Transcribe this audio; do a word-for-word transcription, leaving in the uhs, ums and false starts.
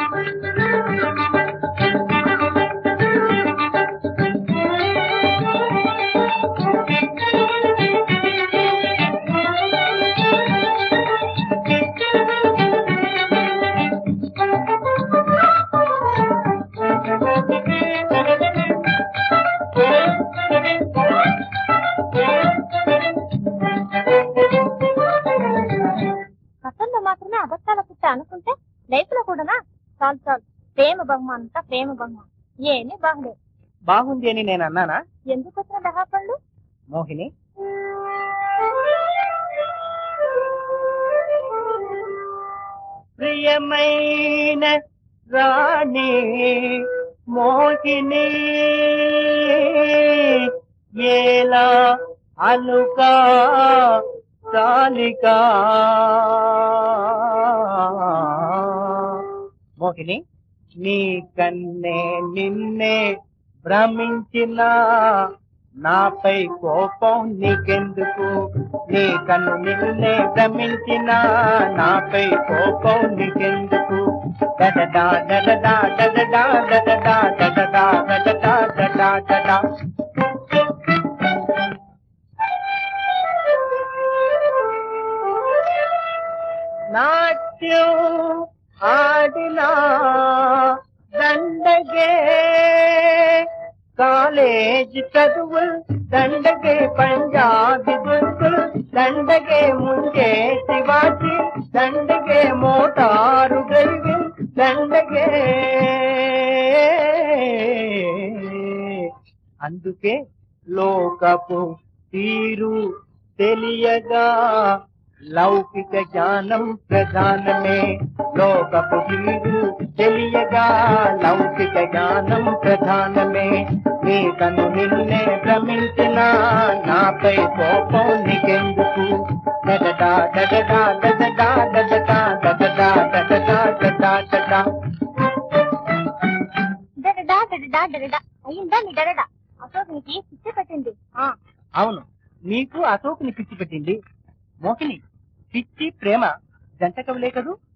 మాత్రమే అబద్ధాల పుట్ట అనుకుంటే లైఫ్ లో కూడా చాలు చాలు ప్రేమ బహుమానం ప్రేమ బహుమానం ఏమి బాగుండేది. బాగుంది అని నేను అన్నానా? ఎందుకు వచ్చిన దహాపళ్ళు మోహిని, ప్రియమైన రాణి మోహిని ఏలా అలుకా చాలికా. మోహిని, నీ కన్నే నిన్నే భ్రమించిన నాపై కోపం నీకెందుకు? నీ కన్ను నిన్నే భ్రమించిన నాపై కోపం నీకెందుకు? డడడా డడడా డడడా డడడా డడడా డడడా డడడా డడా. నాట్యం ఆడినా దండగే, కాలేజీ చదువులు దండగే, పంజాబీ దుస్తులు దండగే, ముందే శివాజీ దండగే, మోటారు డ్రైవింగ్ దండగే. అందుకే లోకపు తీరు తెలియగా లౌకిక జ్ఞానం ప్రధానమే. లోకపు తీరు తెలియగా లౌకిక జ్ఞానం ప్రధానమే. నీ కను నిన్నే భ్రమించిన నాపై కోపం నీకెందుకు? డడడా డడడా డడడా డడడా డడడా డడడా డడడా డడా. డడడా డడడా డడడా అయ్యిందా నీ డడడా? అశోక్ నీకు పిచ్చి పెట్టింది. అవును, నీకు అశోక్ ని పిచ్చి పెట్టింది. మోహిని, పిచ్చి ప్రేమ జంట కవులే కదూ.